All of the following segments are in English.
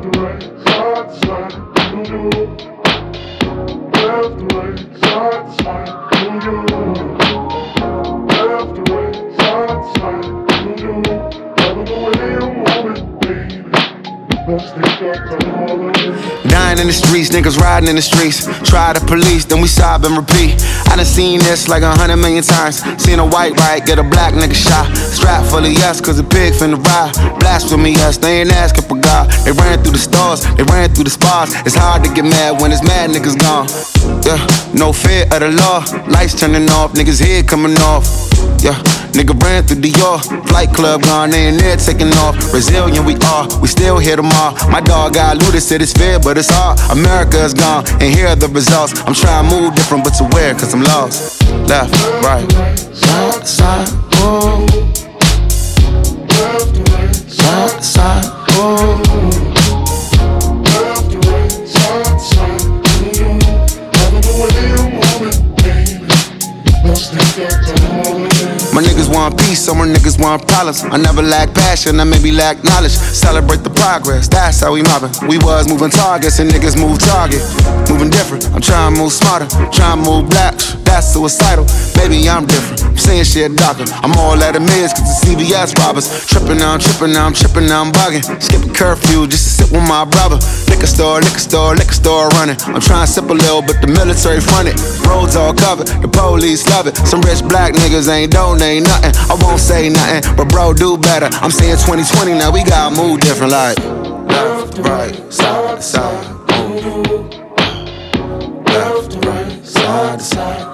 to right, side to side, you do. Left to right, side to side, you do. Left to right, side to side, you do. Loving the way you move it, baby. Let's take our time all the way. Dying in the streets, niggas riding in the streets. Try the police, then we sob and repeat. I done seen this like 100 million times. Seen a white riot, get a black nigga shot. Strap full of yes, cause a pig finna ride. Blasphemy, yes, they ain't asking for God. They ran through the stars, they ran through the spas. It's hard to get mad when it's mad niggas gone. Yeah, no fear of the law. Lights turning off, niggas head coming off. Yeah, nigga ran through the York. Flight club gone, they ain't there taking off. Resilient we are, we still here tomorrow. My dog got looted, said it's fair, but it's hard. America is gone, and here are the results. I'm trying to move different, but to where, cause I'm lost. Left, right, side to side, oh. Left to right, Side to side, oh. left to right, side to side, you do. Loving the way you move it, baby. Let's take our time all the way. My niggas want peace, some more niggas want problems. I never lack passion, I maybe lack knowledge. Celebrate the progress, that's how we mobbing. We was moving targets and niggas move target. Moving different, I'm trying to move smarter. Trying to move black, that's suicidal. Maybe I'm different, I'm saying shit darker. I'm all at a miss cause the CVS robbers. Tripping now, I'm tripping now, I'm tripping now, I'm bugging. Skipping curfew just to sit with my brother. Liquor store, liquor store, liquor store running. I'm trying to sip a little, but the military fronted. Roads all covered, the police love it. Some rich black niggas ain't donate nothing. I won't say nothing, but bro, do better. I'm saying 2020 now, we gotta move different like left, right, side to side. Left to right, side to side.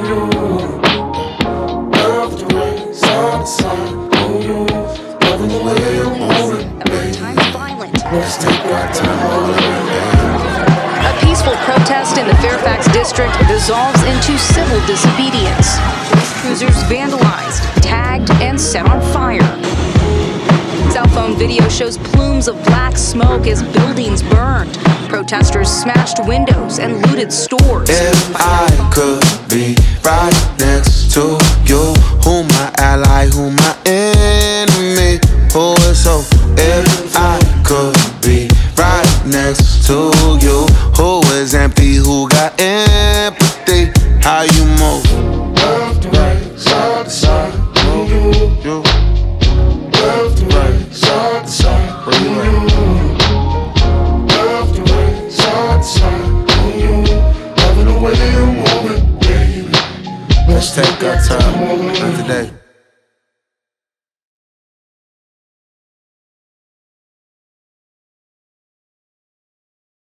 Left to right, side to side. Loving the way you move it, baby. Let's take our time all the way. A peaceful protest in the Fairfax district dissolves into civil disobedience. Police cruisers vandalized, tagged, and set on fire. Cell phone video shows plumes of black smoke as buildings burned. Protesters smashed windows and looted stores. If I could be right next to you, who my ally, who my enemy, who is hope? If I could be right next to you.